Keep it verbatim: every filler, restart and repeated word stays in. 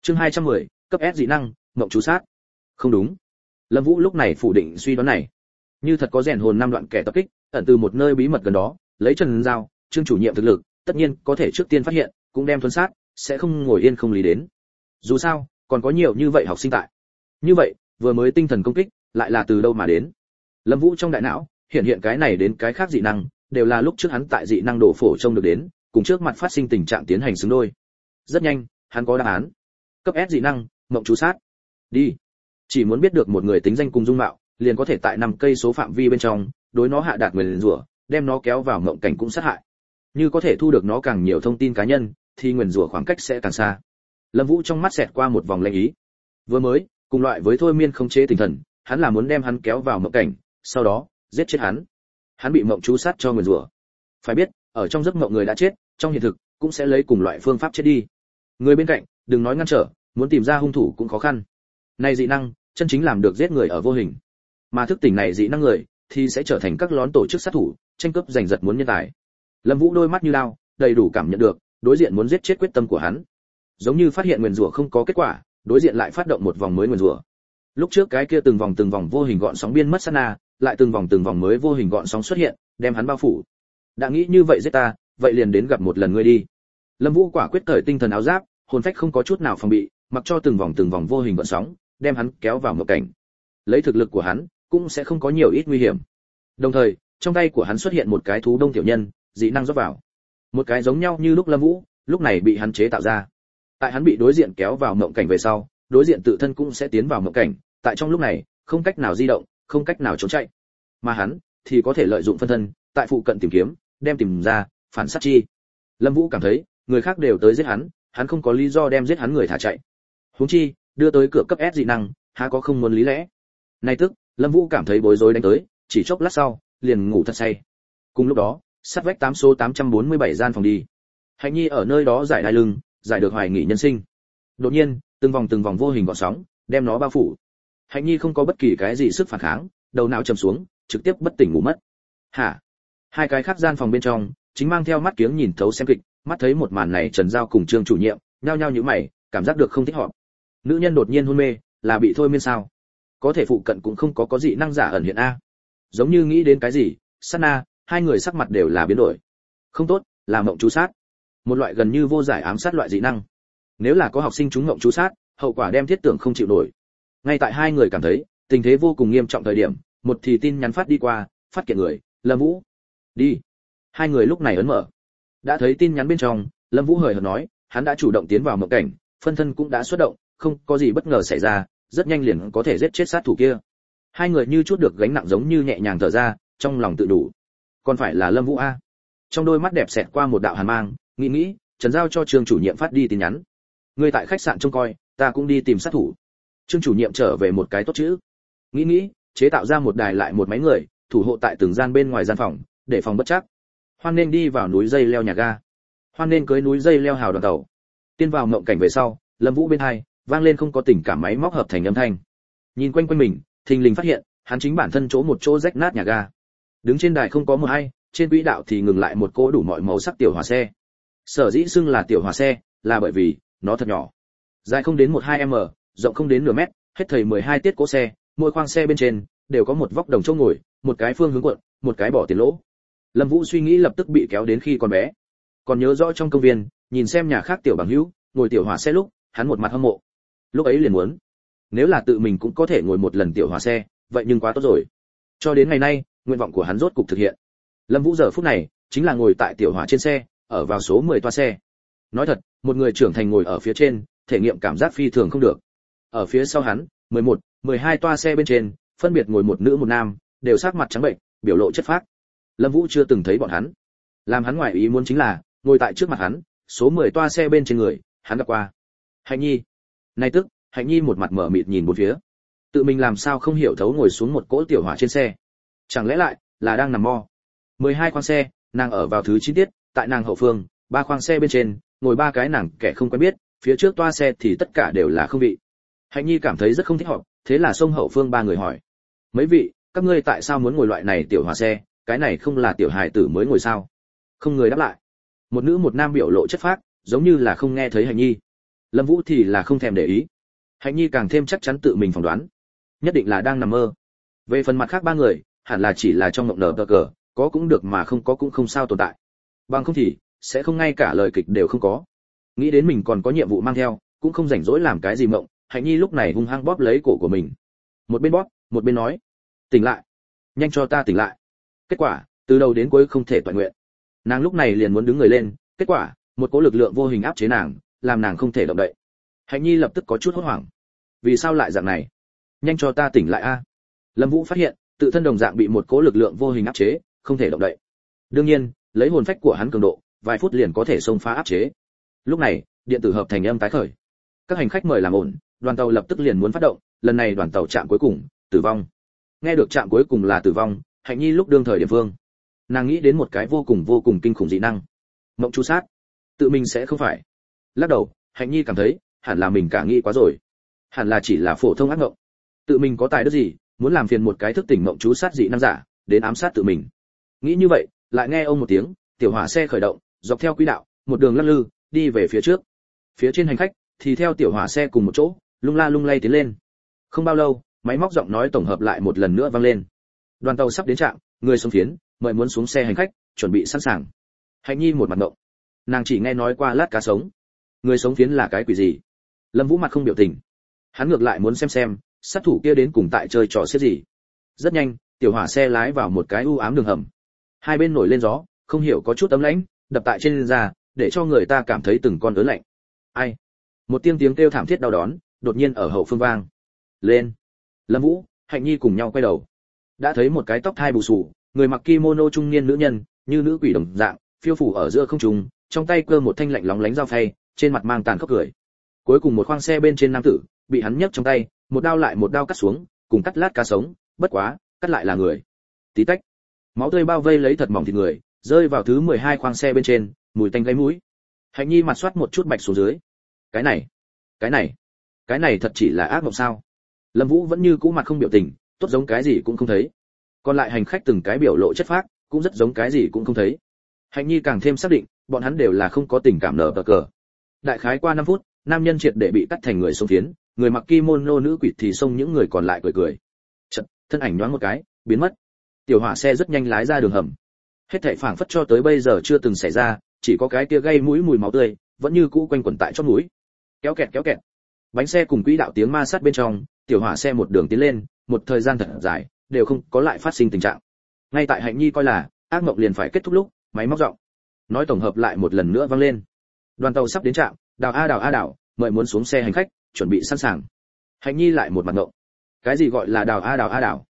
Chương hai trăm mười, cấp S dị năng, ngộng chú sát. Không đúng. Lâm Vũ lúc này phủ định suy đoán này. Như thật có rèn hồn năm đoạn kẻ tập kích, ẩn từ một nơi bí mật gần đó, lấy Trần Giao, Trương chủ nhiệm thực lực, tất nhiên có thể trước tiên phát hiện, cũng đem thuần sát, sẽ không ngồi yên không lý đến. Dù sao, còn có nhiều như vậy học sinh tại. Như vậy, vừa mới tinh thần công kích, lại là từ đâu mà đến? Lâm Vũ trong đại não, hiện hiện cái này đến cái khác dị năng, đều là lúc trước hắn tại dị năng đổ phổ trông được đến, cùng trước mặt phát sinh tình trạng tiến hành xứng đôi. Rất nhanh, hắn có đáp án. Cấp S dị năng, mộng chú sát. Đi. Chỉ muốn biết được một người tính danh cùng dung mạo, liền có thể tại năm cây số phạm vi bên trong, đối nó hạ đạt nguyền rủa, đem nó kéo vào mộng cảnh cũng sát hại. Như có thể thu được nó càng nhiều thông tin cá nhân, thì nguyền rủa khoảng cách sẽ càng xa. Lâm Vũ trong mắt xẹt qua một vòng lanh ý. Vừa mới, cùng loại với thôi miên không chế tinh thần, hắn là muốn đem hắn kéo vào mộng cảnh, sau đó giết chết hắn. Hắn bị mộng chú sát cho nguyền rủa. Phải biết, ở trong giấc mộng người đã chết, trong hiện thực cũng sẽ lấy cùng loại phương pháp chết đi. Người bên cạnh, đừng nói ngăn trở, muốn tìm ra hung thủ cũng khó khăn. Này dị năng, chân chính làm được giết người ở vô hình. Mà thức tỉnh này dị năng người, thì sẽ trở thành các lón tổ chức sát thủ, tranh cướp giành giật muốn nhân tài. Lâm Vũ đôi mắt như lao, đầy đủ cảm nhận được, đối diện muốn giết chết quyết tâm của hắn. Giống như phát hiện nguyền rủa không có kết quả, đối diện lại phát động một vòng mới nguyền rủa. Lúc trước cái kia từng vòng từng vòng vô hình gọn sóng biên mất sát na, lại từng vòng từng vòng mới vô hình gọn sóng xuất hiện, đem hắn bao phủ. Đã nghĩ như vậy giết ta, vậy liền đến gặp một lần ngươi đi. Lâm Vũ quả quyết cởi tinh thần áo giáp, hồn phách không có chút nào phòng bị, mặc cho từng vòng từng vòng vô hình gọn sóng, đem hắn kéo vào mộng cảnh. Lấy thực lực của hắn, cũng sẽ không có nhiều ít nguy hiểm. Đồng thời, trong tay của hắn xuất hiện một cái thú đông tiểu nhân, dị năng rót vào. Một cái giống nhau như lúc Lâm Vũ, lúc này bị hắn chế tạo ra. Tại hắn bị đối diện kéo vào mộng cảnh về sau, đối diện tự thân cũng sẽ tiến vào mộng cảnh, tại trong lúc này, không cách nào di động, không cách nào trốn chạy. Mà hắn thì có thể lợi dụng phân thân, tại phụ cận tìm kiếm, đem tìm ra, phản sát chi. Lâm Vũ cảm thấy, người khác đều tới giết hắn, hắn không có lý do đem giết hắn người thả chạy. Huống chi, đưa tới cửa cấp S dị năng, há có không muốn lý lẽ. Nay tức, Lâm Vũ cảm thấy bối rối đánh tới, chỉ chốc lát sau, liền ngủ thật say. Cùng lúc đó, sát vách tám số tám trăm bốn mươi bảy gian phòng đi. Hạnh Nhi ở nơi đó giải đai lưng, giải được hoài nghị nhân sinh. Đột nhiên, từng vòng từng vòng vô hình gợn sóng, đem nó bao phủ. Hạnh Nhi không có bất kỳ cái gì sức phản kháng, đầu não trầm xuống, trực tiếp bất tỉnh ngủ mất. Hả? Hai cái khác gian phòng bên trong, chính mang theo mắt kiếng nhìn thấu xem kịch, mắt thấy một màn này Trần Giao cùng Trương chủ nhiệm, nhao nhao nhíu mày, cảm giác được không thích hợp. Nữ nhân đột nhiên hôn mê, là bị thôi miên sao? Có thể phụ cận cũng không có có dị năng giả ẩn hiện a. Giống như nghĩ đến cái gì, sát na, hai người sắc mặt đều là biến đổi. Không tốt, là mộng chú sát. Một loại gần như vô giải ám sát loại dị năng. Nếu là có học sinh trúng mộng chú sát, hậu quả đem thiết tưởng không chịu nổi. Ngay tại hai người cảm thấy tình thế vô cùng nghiêm trọng thời điểm, một thì tin nhắn phát đi qua, phát kiện người, Lâm Vũ. Đi. Hai người lúc này ấn mở. Đã thấy tin nhắn bên trong, Lâm Vũ hời hợt nói, hắn đã chủ động tiến vào mộng cảnh, phân thân cũng đã xuất động, không có gì bất ngờ xảy ra, rất nhanh liền có thể giết chết sát thủ kia. Hai người như chút được gánh nặng giống như nhẹ nhàng thở ra, trong lòng tự đủ. Còn phải là Lâm Vũ a. Trong đôi mắt đẹp xẹt qua một đạo hàn mang, nghĩ nghĩ, Trần Giao cho Trương chủ nhiệm phát đi tin nhắn. Người tại khách sạn trông coi, ta cũng đi tìm sát thủ. Trương chủ nhiệm trở về một cái tốt chữ. Nghĩ nghĩ, chế tạo ra một đài lại một máy người, thủ hộ tại từng gian bên ngoài gian phòng, để phòng bất trắc. Hoan nên đi vào núi dây leo nhà ga. Hoan nên cưới núi dây leo hào đoàn tàu. Tiên vào mộng cảnh về sau, Lâm Vũ bên hai vang lên không có tình cảm máy móc hợp thành âm thanh. Nhìn quanh quanh mình, thình lình phát hiện, hắn chính bản thân chỗ một chỗ rách nát nhà ga. Đứng trên đài không có một ai, trên quỹ đạo thì ngừng lại một cỗ đủ mọi màu sắc tiểu hỏa xe. Sở dĩ xưng là tiểu hỏa xe, là bởi vì nó thật nhỏ, dài không đến một hai m, rộng không đến nửa mét, hết thảy mười hai tiết cỗ xe, mỗi khoang xe bên trên đều có một vóc đồng chỗ ngồi, một cái phương hướng cuộn, một cái bỏ tiền lỗ. Lâm Vũ suy nghĩ lập tức bị kéo đến khi còn bé. Còn nhớ rõ trong công viên, nhìn xem nhà khác tiểu bằng hữu ngồi tiểu hỏa xe lúc, hắn một mặt hâm mộ. Lúc ấy liền muốn, nếu là tự mình cũng có thể ngồi một lần tiểu hỏa xe, vậy nhưng quá tốt rồi. Cho đến ngày nay, nguyện vọng của hắn rốt cục thực hiện. Lâm Vũ giờ phút này chính là ngồi tại tiểu hỏa trên xe, ở vào số mười toa xe. Nói thật, một người trưởng thành ngồi ở phía trên, thể nghiệm cảm giác phi thường không được. Ở phía sau hắn, mười một, mười hai toa xe bên trên, phân biệt ngồi một nữ một nam, đều sắc mặt trắng bệnh, biểu lộ chất phác. Lâm Vũ chưa từng thấy bọn hắn. Làm hắn ngoài ý muốn chính là, ngồi tại trước mặt hắn, số mười toa xe bên trên người, hắn gặp qua. Hạnh Nhi. Nay tức, Hạnh Nhi một mặt mở mịt nhìn bốn phía. Tự mình làm sao không hiểu thấu ngồi xuống một cỗ tiểu hỏa trên xe. Chẳng lẽ lại là đang nằm mo. mười hai khoang xe, nàng ở vào thứ chín tiết, tại nàng hậu phương, ba khoang xe bên trên, ngồi ba cái nàng kẻ không quen biết, phía trước toa xe thì tất cả đều là không vị. Hạnh Nhi cảm thấy rất không thích hợp, thế là xông hậu phương ba người hỏi: "Mấy vị, các ngươi tại sao muốn ngồi loại này tiểu hỏa xe, cái này không là tiểu hài tử mới ngồi sao?" Không người đáp lại. Một nữ một nam biểu lộ chất phác, giống như là không nghe thấy Hạnh Nhi. Lâm Vũ thì là không thèm để ý. Hạnh Nhi càng thêm chắc chắn tự mình phỏng đoán, nhất định là đang nằm mơ. Về phần mặt khác ba người, hẳn là chỉ là trong mộng nở tờ cờ, có cũng được mà không có cũng không sao tồn tại. Bằng không thì sẽ không ngay cả lời kịch đều không có. Nghĩ đến mình còn có nhiệm vụ mang theo, cũng không rảnh rỗi làm cái gì mộng, Hạnh Nhi lúc này hung hăng bóp lấy cổ của mình. Một bên bóp, một bên nói: "Tỉnh lại, nhanh cho ta tỉnh lại." Kết quả, từ đầu đến cuối không thể toàn nguyện. Nàng lúc này liền muốn đứng người lên, kết quả, một cỗ lực lượng vô hình áp chế nàng, làm nàng không thể động đậy. Hạnh Nhi lập tức có chút hốt hoảng. Vì sao lại dạng này? Nhanh cho ta tỉnh lại a. Lâm Vũ phát hiện, tự thân đồng dạng bị một cỗ lực lượng vô hình áp chế, không thể động đậy. Đương nhiên, lấy hồn phách của hắn cường độ, vài phút liền có thể xông phá áp chế. Lúc này, điện tử hợp thành âm tái khởi. Các hành khách mời làm ổn, đoàn tàu lập tức liền muốn phát động, lần này đoàn tàu chạm cuối cùng, tử vong. Nghe được chạm cuối cùng là tử vong, Hạnh Nhi lúc đương thời điểm vương, nàng nghĩ đến một cái vô cùng vô cùng kinh khủng dị năng. Mộng chú sát. Tự mình sẽ không phải. Lắc đầu, Hạnh Nhi cảm thấy, hẳn là mình cả nghĩ quá rồi. Hẳn là chỉ là phổ thông ác mộng. Tự mình có tài đức gì, muốn làm phiền một cái thức tỉnh mộng chú sát dị năng giả, đến ám sát tự mình. Nghĩ như vậy, lại nghe ông một tiếng, tiểu hỏa xe khởi động, dọc theo quỹ đạo, một đường lắc lư, đi về phía trước. Phía trên hành khách thì theo tiểu hỏa xe cùng một chỗ, lung la lung lay tiến lên. Không bao lâu, máy móc giọng nói tổng hợp lại một lần nữa vang lên. Đoàn tàu sắp đến trạm, người xuống phiến, mời muốn xuống xe hành khách, chuẩn bị sẵn sàng. Hạnh Nhi một mặt ngộng. Nàng chỉ nghe nói qua lát cá sống. Người sống phiến là cái quỷ gì? Lâm Vũ mặt không biểu tình. Hắn ngược lại muốn xem xem, sát thủ kia đến cùng tại chơi trò xiết gì. Rất nhanh, tiểu hỏa xe lái vào một cái u ám đường hầm. Hai bên nổi lên gió, không hiểu có chút ấm lãnh, đập tại trên da, để cho người ta cảm thấy từng con ớn lạnh. Ai? Một tiếng tiếng kêu thảm thiết đau đớn, đột nhiên ở hậu phương vang lên. Lâm Vũ, Hạnh Nhi cùng nhau quay đầu. Đã thấy một cái tóc thai bù xù, người mặc kimono trung niên nữ nhân, như nữ quỷ đồng dạng, phiêu phù ở giữa không trung, trong tay cơ một thanh lạnh lóng lánh dao phay, trên mặt mang tàn khốc cười. Cuối cùng một khoang xe bên trên nam tử, bị hắn nhấc trong tay, một đao lại một đao cắt xuống, cùng cắt lát cá sống, bất quá, cắt lại là người. Tí tách. Máu tươi bao vây lấy thật mỏng thịt người, rơi vào thứ mười hai khoang xe bên trên, mùi tanh gây mũi. Hạnh Nhi mặt soát một chút bạch xuống dưới. Cái này, cái này, cái này thật chỉ là ác mộng sao? Lâm Vũ vẫn như cũ mặt không biểu tình, tốt giống cái gì cũng không thấy. Còn lại hành khách từng cái biểu lộ chất phác, cũng rất giống cái gì cũng không thấy. Hạnh Nhi càng thêm xác định, bọn hắn đều là không có tình cảm nở bờ cờ. Đại khái qua năm phút, nam nhân triệt để bị cắt thành người sống phiến, người mặc kimono nữ quỷ thì xông những người còn lại cười cười. Chợt, thân ảnh nhoáng một cái, biến mất. Tiểu hỏa xe rất nhanh lái ra đường hầm. Hết thảy phảng phất cho tới bây giờ chưa từng xảy ra, chỉ có cái kia gây mũi mùi máu tươi, vẫn như cũ quanh quẩn tại chóp mũi. Kéo kẹt kéo kẹt. Bánh xe cùng quỹ đạo tiếng ma sát bên trong, tiểu hỏa xe một đường tiến lên, một thời gian thật dài, đều không có lại phát sinh tình trạng. Ngay tại Hạnh Nhi coi là ác mộng liền phải kết thúc lúc, máy móc giọng nói tổng hợp lại một lần nữa vang lên. Đoàn tàu sắp đến trạm, đào a đào a đào, mời muốn xuống xe hành khách, chuẩn bị sẵn sàng. Hạnh Nhi lại một mặt ngộng. Cái gì gọi là đào a đào a đào?